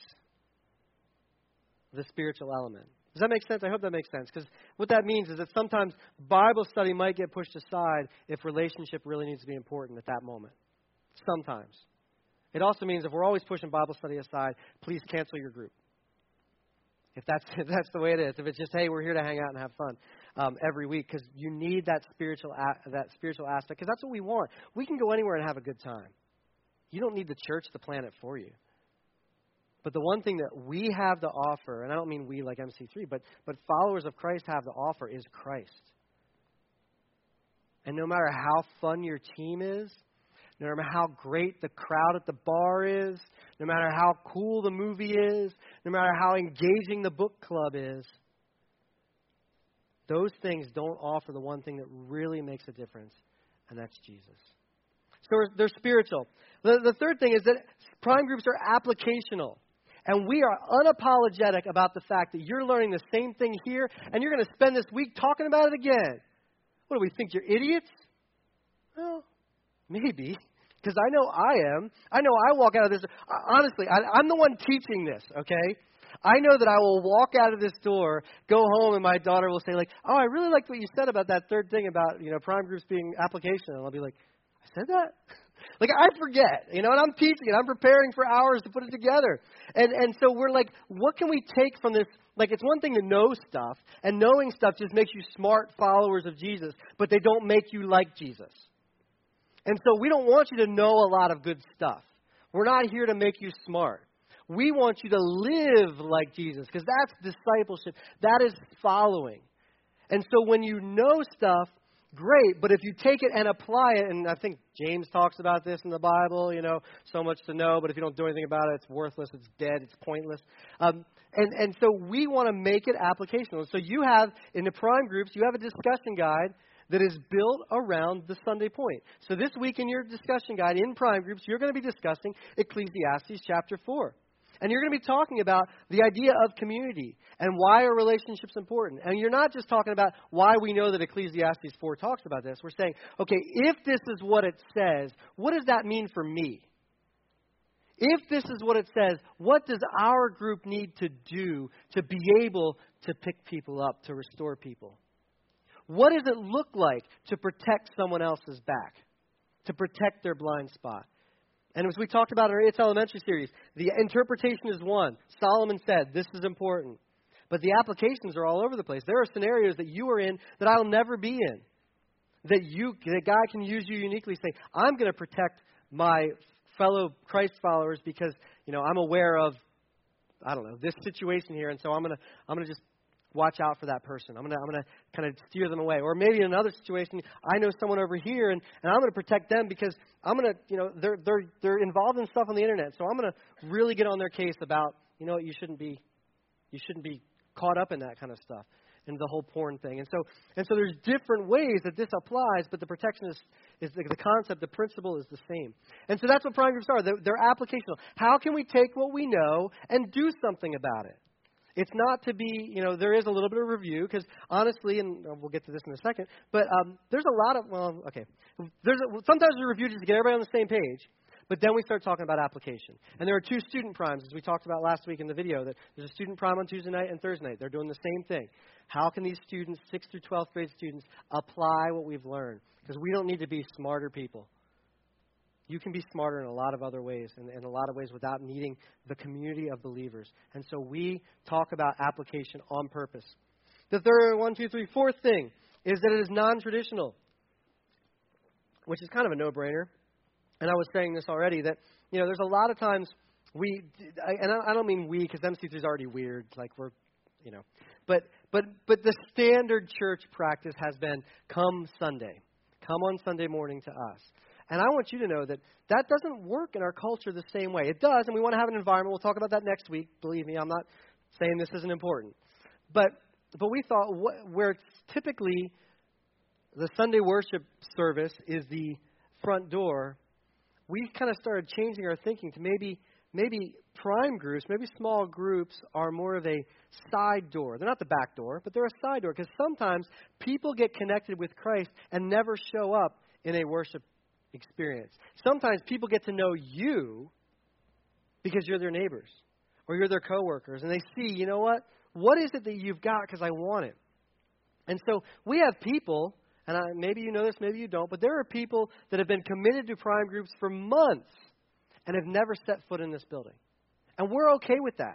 S2: the spiritual element. Does that make sense? I hope that makes sense. Because what that means is that sometimes Bible study might get pushed aside if relationship really needs to be important at that moment. Sometimes. It also means if we're always pushing Bible study aside, please cancel your group. If that's if that's the way it is, if it's just, hey, we're here to hang out and have fun um, every week, because you need that spiritual a- that spiritual aspect, because that's what we want. We can go anywhere and have a good time. You don't need the church to plan it for you. But the one thing that we have to offer, and I don't mean we like M C three, but but followers of Christ have to offer is Christ. And no matter how fun your team is, no matter how great the crowd at the bar is, no matter how cool the movie is, no matter how engaging the book club is, those things don't offer the one thing that really makes a difference, and that's Jesus. So they're spiritual. The, the third thing is that prime groups are applicational. And we are unapologetic about the fact that you're learning the same thing here, and you're going to spend this week talking about it again. What do we think, you're idiots? Well, maybe. Because I know I am. I know I walk out of this. Honestly, I, I'm the one teaching this, okay? I know that I will walk out of this door, go home, and my daughter will say, like, oh, I really liked what you said about that third thing about, you know, prime groups being applicational. And I'll be like, I said that? Like, I forget, you know, and I'm teaching it. I'm preparing for hours to put it together. And and so we're like, what can we take from this? Like, it's one thing to know stuff, and knowing stuff just makes you smart followers of Jesus, but they don't make you like Jesus. And so we don't want you to know a lot of good stuff. We're not here to make you smart. We want you to live like Jesus, because that's discipleship. That is following. And so when you know stuff, great, but if you take it and apply it, and I think James talks about this in the Bible, you know, so much to know, but if you don't do anything about it, it's worthless, it's dead, it's pointless. Um, and, and so we want to make it applicational. So you have, in the prime groups, you have a discussion guide that is built around the Sunday point. So this week in your discussion guide, in prime groups, you're going to be discussing Ecclesiastes chapter four. And you're going to be talking about the idea of community and why are relationships important. And you're not just talking about why we know that Ecclesiastes four talks about this. We're saying, okay, if this is what it says, what does that mean for me? If this is what it says, what does our group need to do to be able to pick people up, to restore people? What does it look like to protect someone else's back, to protect their blind spot? And as we talked about in our It's Elementary series, the interpretation is one. Solomon said, this is important. But the applications are all over the place. There are scenarios that you are in that I'll never be in. That you, that God can use you uniquely. Say, I'm going to protect my fellow Christ followers because, you know, I'm aware of, I don't know, this situation here. And so I'm going to, I'm going to just watch out for that person. I'm going to I'm going to kind of steer them away. Or maybe in another situation, I know someone over here, and, and I'm going to protect them because I'm going to, you know, they're they're they're involved in stuff on the internet. So I'm going to really get on their case about, you know what, you shouldn't be you shouldn't be caught up in that kind of stuff, and the whole porn thing. And so and so there's different ways that this applies, but the protection is, is the, the concept, the principle is the same. And so that's what prime groups are. They're, they're applicational. How can we take what we know and do something about it? It's not to be, you know, there is a little bit of review because honestly, and we'll get to this in a second, but um, there's a lot of, well, okay, there's a, sometimes a review just to get everybody on the same page, but then we start talking about application. And there are two student primes, as we talked about last week in the video, that there's a student prime on Tuesday night and Thursday night. They're doing the same thing. How can these students, sixth through twelfth grade students, apply what we've learned? Because we don't need to be smarter people. You can be smarter in a lot of other ways, and in a lot of ways without needing the community of believers. And so we talk about application on purpose. The third, one, two, three, fourth thing is that it is non-traditional, which is kind of a no-brainer. And I was saying this already, that, you know, there's a lot of times we, and I don't mean we because M C three is already weird, like we're, you know, but but but the standard church practice has been come Sunday, come on Sunday morning to us. And I want you to know that that doesn't work in our culture the same way. It does, and we want to have an environment. We'll talk about that next week. Believe me, I'm not saying this isn't important. But but we thought what, where typically the Sunday worship service is the front door, we kind of started changing our thinking to maybe maybe prime groups, maybe small groups are more of a side door. They're not the back door, but they're a side door because sometimes people get connected with Christ and never show up in a worship experience. Sometimes people get to know you because you're their neighbors or you're their coworkers, and they see, you know what? What is it that you've got because I want it? And so we have people, and I, maybe you know this, maybe you don't, but there are people that have been committed to prime groups for months and have never set foot in this building. And we're okay with that.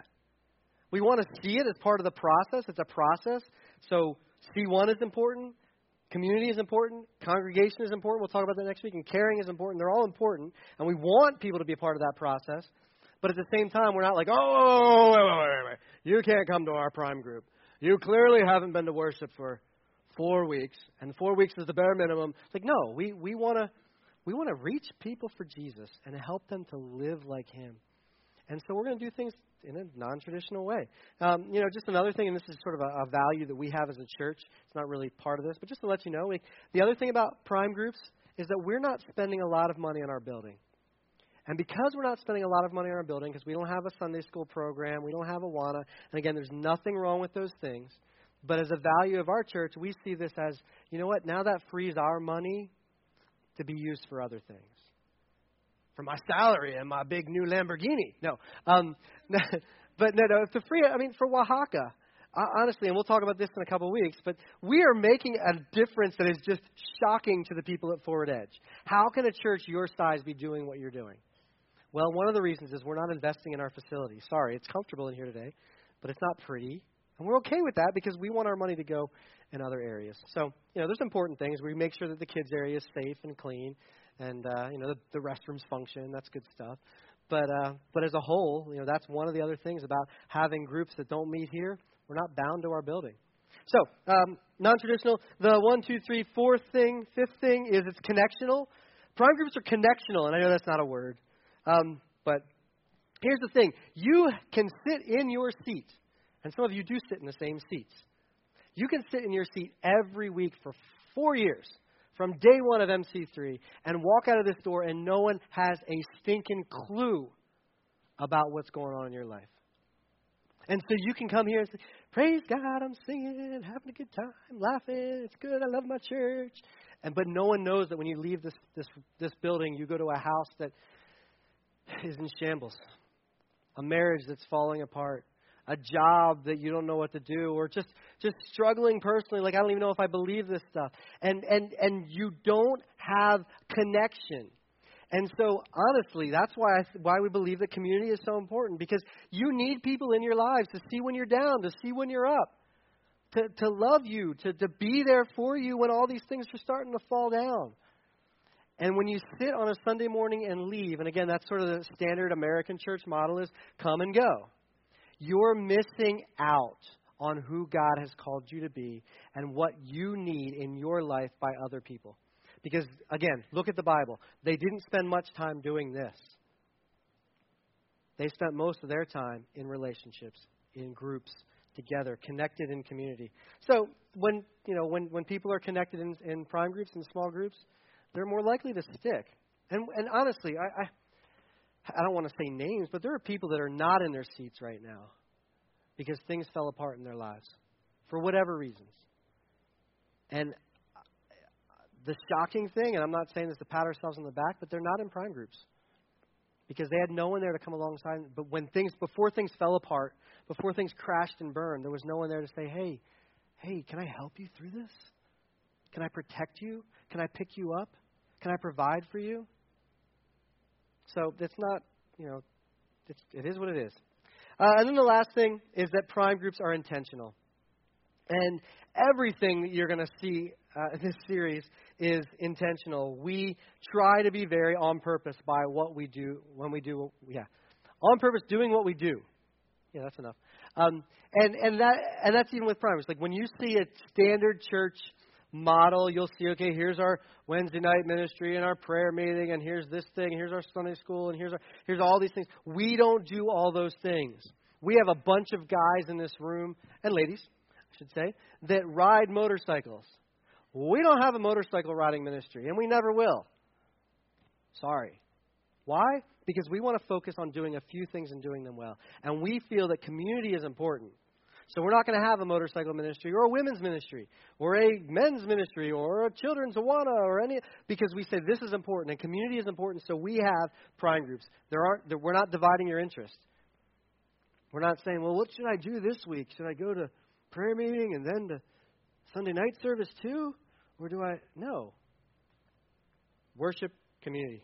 S2: We want to see it as part of the process. It's a process. So C one is important. Community is important. Congregation is important. We'll talk about that next week. And caring is important. They're all important. And we want people to be a part of that process. But at the same time, we're not like, oh, wait, wait, wait, wait. You can't come to our prime group. You clearly haven't been to worship for four weeks. And four weeks is the bare minimum. It's like, no, we, we want to we want to reach people for Jesus and help them to live like Him. And so we're going to do things in a non-traditional way. Um, you know, just another thing, and this is sort of a, a value that we have as a church. It's not really part of this, but just to let you know, we, the other thing about prime groups is that we're not spending a lot of money on our building. And because we're not spending a lot of money on our building, because we don't have a Sunday school program, we don't have Awana, and again, there's nothing wrong with those things, but as a value of our church, we see this as, you know what, now that frees our money to be used for other things. For my salary and my big new Lamborghini. No. Um, but no, no, to free, I mean, for Oaxaca, uh, honestly, and we'll talk about this in a couple of weeks, but we are making a difference that is just shocking to the people at Forward Edge. How can a church your size be doing what you're doing? Well, one of the reasons is we're not investing in our facility. Sorry, it's comfortable in here today, but it's not pretty. And we're okay with that because we want our money to go in other areas. So, you know, there's important things. We make sure that the kids' area is safe and clean. And, uh, you know, the, the restrooms function. That's good stuff. But uh, but as a whole, you know, that's one of the other things about having groups that don't meet here. We're not bound to our building. So, um, non-traditional. The one, two, three, fourth thing, fifth thing is it's connectional. Prime groups are connectional, and I know that's not a word. Um, but here's the thing. You can sit in your seat, and some of you do sit in the same seats. You can sit in your seat every week for four years. From day one of M C three, and walk out of this door and no one has a stinking clue about what's going on in your life. And so you can come here and say, praise God, I'm singing, having a good time, laughing, it's good, I love my church. And but no one knows that when you leave this this this building, you go to a house that is in shambles, a marriage that's falling apart, a job that you don't know what to do, or just, just struggling personally, like I don't even know if I believe this stuff. And and and you don't have connection. And so, honestly, that's why I, why we believe that community is so important, because you need people in your lives to see when you're down, to see when you're up, to, to love you, to, to be there for you when all these things are starting to fall down. And when you sit on a Sunday morning and leave, and again, that's sort of the standard American church model is come and go. You're missing out on who God has called you to be and what you need in your life by other people. Because, again, look at the Bible. They didn't spend much time doing this. They spent most of their time in relationships, in groups, together, connected in community. So when you know when, when people are connected in, in prime groups and small groups, they're more likely to stick. And and honestly, I, I I don't want to say names, but there are people that are not in their seats right now because things fell apart in their lives for whatever reasons. And the shocking thing, and I'm not saying this to pat ourselves on the back, but they're not in prime groups because they had no one there to come alongside. But when things, before things fell apart, before things crashed and burned, there was no one there to say, hey, hey, can I help you through this? Can I protect you? Can I pick you up? Can I provide for you? So it's not, you know, it's, it is what it is. Uh, and then the last thing is that prime groups are intentional. And everything that you're going to see uh, in this series is intentional. We try to be very on purpose by what we do when we do, yeah, on purpose doing what we do. Yeah, that's enough. Um, and and that and that's even with primers. Like when you see a standard church model, you'll see, okay, here's our Wednesday night ministry and our prayer meeting, and here's this thing, here's our Sunday school, and here's our, here's all these things. We don't do all those things. We have a bunch of guys in this room, and ladies, I should say, that ride motorcycles. We don't have a motorcycle riding ministry, and we never will. Sorry. Why? Because we want to focus on doing a few things and doing them well. And we feel that community is important. So we're not going to have a motorcycle ministry or a women's ministry or a men's ministry or a children's Awana or any, because we say this is important and community is important, so we have prime groups. There aren't, there, we're not dividing your interest. We're not saying, well, what should I do this week? Should I go to prayer meeting and then to Sunday night service too? Or do I? No. Worship, community.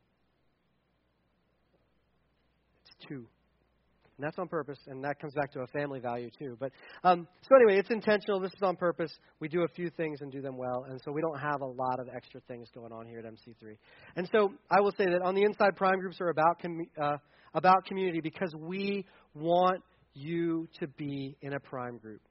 S2: It's two. And that's on purpose, and that comes back to a family value too. But um, so anyway, it's intentional. This is on purpose. We do a few things and do them well, and so we don't have a lot of extra things going on here at M C three. And so I will say that on the inside, prime groups are about com- uh, about community because we want you to be in a prime group.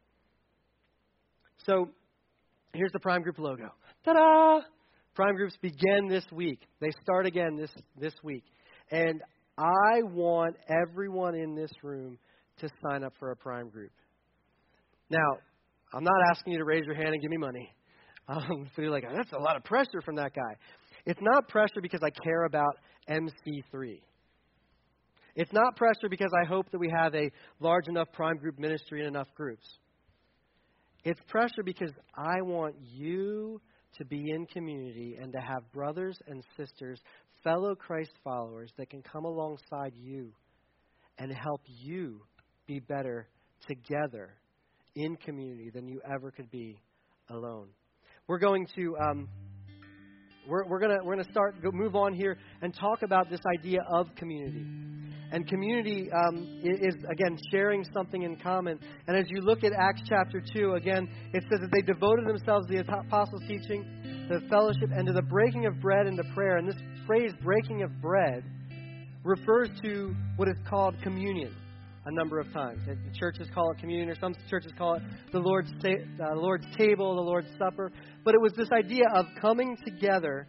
S2: So here's the prime group logo. Ta-da! Prime groups begin this week. They start again this this week, and I want everyone in this room to sign up for a prime group. Now, I'm not asking you to raise your hand and give me money. Um, so you're like, that's a lot of pressure from that guy. It's not pressure because I care about M C three. It's not pressure because I hope that we have a large enough prime group ministry and enough groups. It's pressure because I want you to be in community and to have brothers and sisters, fellow Christ followers that can come alongside you and help you be better together in community than you ever could be alone. We're going to um, we're we're gonna we're gonna start go, move on here and talk about this idea of community. And community um, is, again, sharing something in common. And as you look at Acts chapter two, again, it says that they devoted themselves to the apostles' teaching, to the fellowship, and to the breaking of bread and to prayer. And this phrase, breaking of bread, refers to what is called communion a number of times. The churches call it communion, or some churches call it the Lord's, ta- uh, the Lord's table, the Lord's supper. But it was this idea of coming together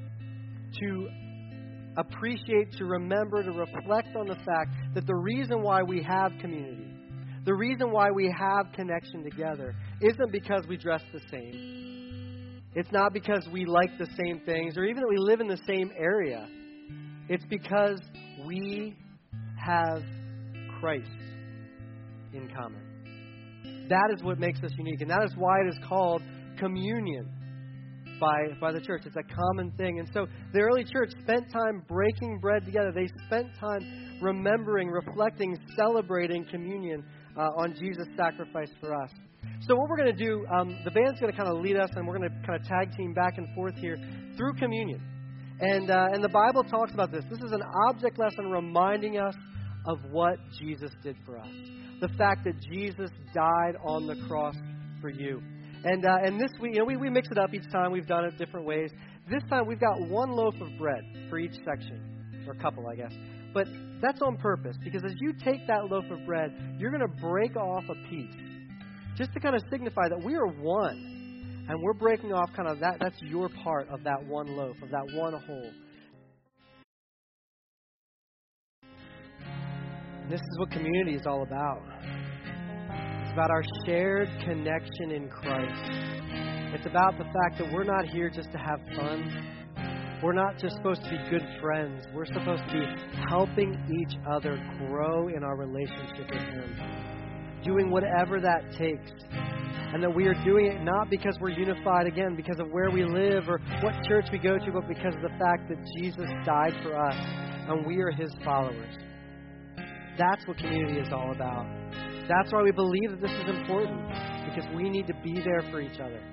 S2: to appreciate, to remember, to reflect on the fact that the reason why we have community, the reason why we have connection together, isn't because we dress the same. It's not because we like the same things or even that we live in the same area. It's because we have Christ in common. That is what makes us unique, and that is why it is called communion by by the church. It's a common thing. And so the early church spent time breaking bread together. They spent time remembering, reflecting, celebrating communion uh, on Jesus' sacrifice for us. So what we're going to do, um, the band's going to kind of lead us, and we're going to kind of tag team back and forth here through communion. And uh, and the Bible talks about this. This is an object lesson reminding us of what Jesus did for us. The fact that Jesus died on the cross for you. And uh, and this week, you know, we, we mix it up each time. We've done it different ways. This time we've got one loaf of bread for each section, or a couple, I guess. But that's on purpose, because as you take that loaf of bread, you're going to break off a piece just to kind of signify that we are one. And we're breaking off kind of that, that's your part of that one loaf, of that one whole. And this is what community is all about. It's about our shared connection in Christ. It's about the fact that we're not here just to have fun. We're not just supposed to be good friends. We're supposed to be helping each other grow in our relationship with Him. Doing whatever that takes. And that we are doing it not because we're unified, again, because of where we live or what church we go to, but because of the fact that Jesus died for us and we are His followers. That's what community is all about. That's why we believe that this is important, because we need to be there for each other.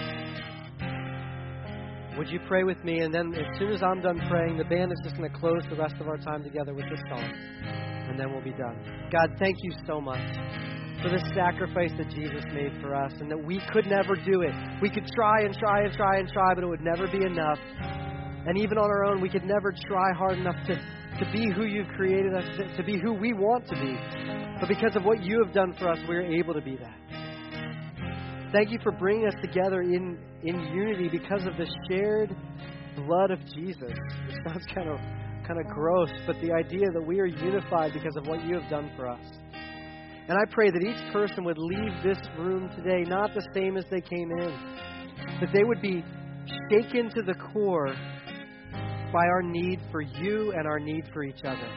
S2: Would you pray with me? And then as soon as I'm done praying, the band is just going to close the rest of our time together with this song. And then we'll be done. God, thank you so much for the sacrifice that Jesus made for us, and that we could never do it. We could try and try and try and try, but it would never be enough. And even on our own, we could never try hard enough to, to be who you've created us, to, to be who we want to be. But because of what you have done for us, we're able to be that. Thank you for bringing us together in, in unity because of the shared blood of Jesus. It sounds kind of kind of gross, but the idea that we are unified because of what you have done for us. And I pray that each person would leave this room today not the same as they came in. That they would be shaken to the core by our need for you and our need for each other.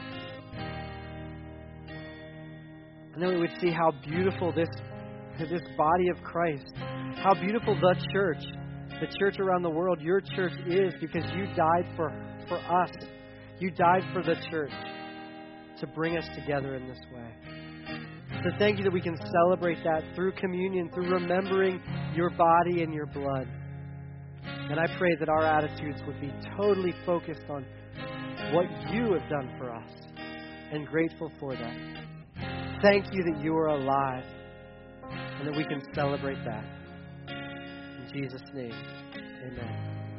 S2: And then we would see how beautiful this this body of Christ, how beautiful the church, the church around the world, your church is, because you died for, for us. You died for the church to bring us together in this way. So thank you that we can celebrate that through communion, through remembering your body and your blood. And I pray that our attitudes would be totally focused on what you have done for us and grateful for that. Thank you that you are alive and that we can celebrate that. In Jesus' name, amen.